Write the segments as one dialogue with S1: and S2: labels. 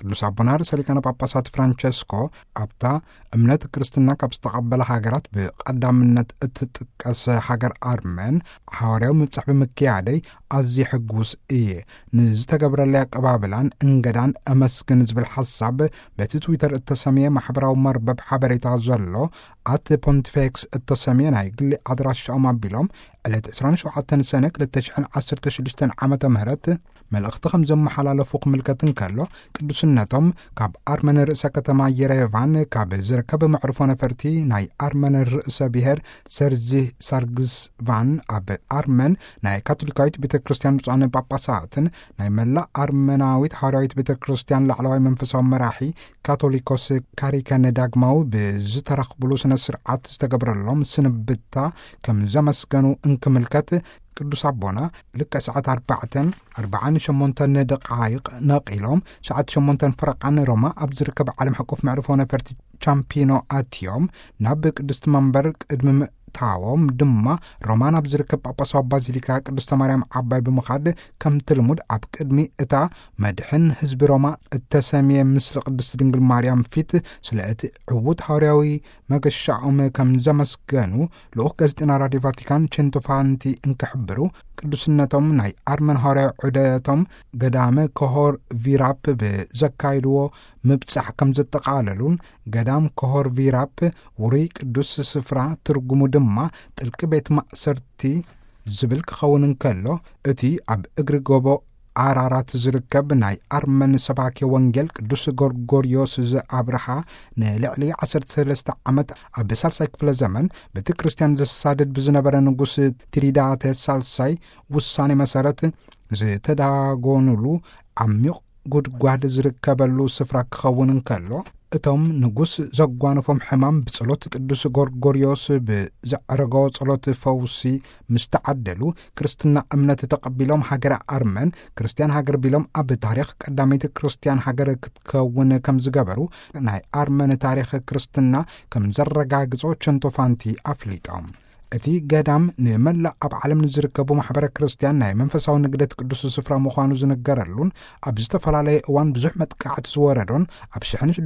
S1: ቅዱስ አቡነ ርእሰ ሊቃነ ጳጳሳት ፍራንቸስኮ ኣብታ እምነት ክርስትና ካብ ዝተቐበለ ሃገራት ብቐዳምነት እትጥቀስ ሃገር ኣርመን ሓዋርያዊ ምብጻሕ ብምክያደይ ኣዝዩ ሕጉስ እየ ንዝተገብረለይ ኣቀባብላን እንገዳን ኣመስግን ዝብል ሓሳብ በቲ ትዊተር እተሰምየ ማሕበራዊ መርበብ ሓበሬታ ዘሎ ኣት ፖንቲፌክስ እተሰምየ ናይ ግሊ ኣድራሻኦም ኣቢሎም ዕለት 27 ሰነ 2016 ዓመተ ምህረት መልእኽቲ ከም ዘመሓላለፉ ክምልከትን ከሎ ቅዱስነቶም ካብ ኣርመን ርእሰ ከተማ የሬቫን ካብ ዝርከብ መዕርፎ ነፈርቲ ናይ ኣርመን ርእሰ ብሔር ሰርዚ ሳርግስ ቫን ኣብ ኣርመን ናይ ካቶሊካዊት ቤተ ክርስቲያን ብፁዓን ጳጳሳትን ናይ መላእ ኣርመናዊት ሐዋርያዊት ቤተ ክርስቲያን ላዕለዋይ መንፈሳዊ መራሒ ካቶሊኮስ ካሪከን ዳግማዊ ብዝተረኽብሉ ስነ ስርዓት ዝተገብረሎም ስንብታ ከም ዘመስገኑ እንክምልከት ቅዱስ አቦና ልክ ሰዓት 4:48 ደቂቃ ነቂሎም ሰዓት 8 ፍረቃን ሮማ ኣብ ዝርከብ ዓለም ሕቁፍ መዕርፎ ነፈርቲ ቻምፒዮኖ ኣትዮም ናብ ቅድስት መንበር ቅድሚ ምእታዎም ድማ ሮማን ኣብ ዝርከብ ጳጳሳዊ ባዚሊካ ቅድስተ ማርያም ዓባይ ብምኻድ ከም ትልሙድ ኣብ ቅድሚ እታ መድሕን ህዝቢ ሮማ እተሰምየ ምስሊ ቅድስት ድንግል ማርያም ፊት ስለ እቲ ዕውት ሐዋርያዊ መገሻኦም ከም ዘመስገኑ ልኡኽ ጋዜጠና ራድዮ ቫቲካን ቼንቶፋንቲ እንክሕብሩ ቅዱስነቶም ናይ ኣርመን ሐዋርያዊ ዑደቶም ገዳመ ኮሆር ቪራፕ ብዘካይድዎ ምብጻሕ ከም ዘጠቃለሉን ገዳም ኮሆር ቪራፕ ውሩይ ቅዱስ ስፍራ ትርጉሙ ድማ ጥልቂ ቤት ማእሰርቲ ዝብል ክኸውን እንከሎ እቲ ኣብ እግሪ ጎቦ አራራት ዝርከብ ናይ ኣርመን ሰባኬ ወንጌል ቅዱስ ጎርጎርዮስ ዘአብርሃ ንልዕሊ 13 ዓመት ኣብ ሳልሳይ ክፍለ ዘመን ቤተ ክርስቲያን ዘሳድድ ብዝነበረ ንጉስ ትሪዳቴ ሳልሳይ ውሳኔ መሰረት ዝተዳጎኑሉ ዓሚቕ ጉድጓድ ዝርከበሉ ስፍራ ክኸውን እንከሎ እቶም ንጉስ ዘጓነፎም ሕማም ብጸሎት ቅዱስ ጎርጎርዮስ ብዘዕረጎ ጸሎት ፈውሲ ምስተዓደሉ ክርስትና እምነት ተቀቢሎም ሃገር ኣርመን ክርስቲያን ሃገር ቢሎም ኣብ ታሪኽ ቀዳመይቲ ክርስቲያን ሃገር ክትከውን ከም ዝገበሩ ናይ ኣርመን ታሪኽ ክርስትና ከም ዘረጋግጾ ቸንቶፋንቲ ኣፍሊጦም እቲ ገዳም ንመላእ ኣብ ዓለም ዝርከቡ ማሕበረ ክርስቲያን ናይ መንፈሳዊ ንግደት ቅዱስ ስፍራ ምዃኑ ዝነገረሉን ኣብ ዝተፈላለየ እዋን ብዙሕ መጥቃዕቲ ዝወረዶን ኣብ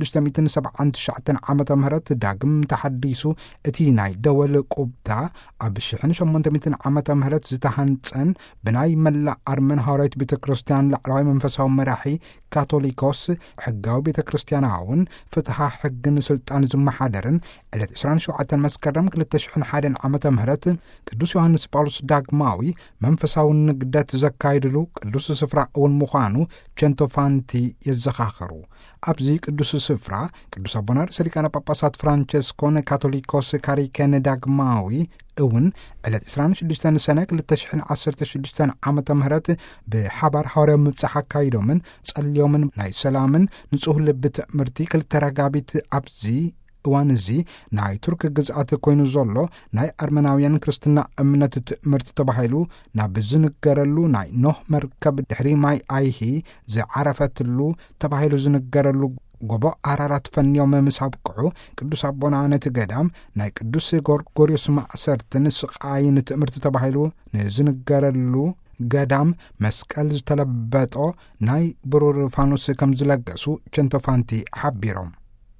S1: 1679 ዓመተ ምህረት ዳግም ተሓዲሱ እቲ ናይ ደወል ቁብታ ኣብ 1800 ዓመተ ምህረት ዝተሃንጸን ብናይ መላእ ኣርመን ሐዋርያዊት ቤተ ክርስቲያን ላዕለዋይ መንፈሳዊ መራሒ ካቶሊኮስ ሕጋዊ ቤተ ክርስቲያናውን ፍትሐ ሕግን ስልጣን ዝመሓደርን ዕለት 27 መስከረም 2001 ዓመተ ምህረት ቅዱስ ዮሐንስ ጳውሎስ ዳግማዊ መንፈሳዊ ንግደት ዘካይድሉ ቅዱስ ስፍራ እውን ምዃኑ ቸንቶፋንቲ የዘኻኸሩ ኣብዚ ቅዱስ ስፍራ ቅዱስ አቡነ ርእሰ ሊቃነ ጳጳሳት ፍራንቸስኮን ካቶሊኮስ ካሪከን ዳግማዊ እውን ዕለት 26 ሰነ 2016 ዓመተ ምህረት ብሓባር ሐዋርያዊ ምብጻሕ አካይዶምን ጸልዮምን ናይ ሰላምን ንጹህ ልቢ ትምህርቲ ክልተ ረጋቢት ኣብዚ እዋን እዚ ናይ ቱርክ ግዝኣት ኮይኑ ዘሎ ናይ ኣርመናውያን ክርስትና እምነት ትምህርቲ ተባሂሉ ናብ ዝንገረሉ ናይ ኖህ መርከብ ድሕሪ ማይ ኣይሂ ዝዓረፈትሉ ተባሂሉ ዝንገረሉ ጎቦ አራራት ፈንዮም ምሳብቅዑ ቅዱስ አቦና ነቲ ገዳም ናይ ቅዱስ ጎርጎርዮስ ማእሰርትን ስቃይን ትምህርቲ ተባሂሉ ንዝንገረሉ ገዳም መስቀል ዝተለበጦ ናይ ብሩር ፋኑስ ከም ዝለገሱ ቸንቶፋንቲ ሓቢሮም